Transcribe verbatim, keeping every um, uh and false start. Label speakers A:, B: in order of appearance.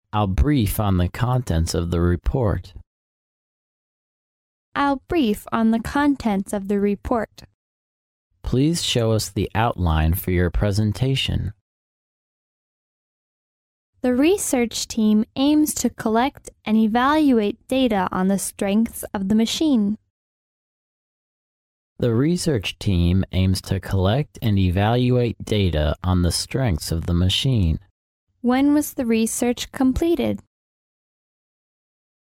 A: I'll brief on the contents of the report.
B: I'll brief on the contents of the report.
A: Please show us the outline for your presentation.
B: The research team aims to collect and evaluate data on the strengths of the machine.
A: The research team aims to collect and evaluate data on the strengths of the machine.
B: When was the research completed?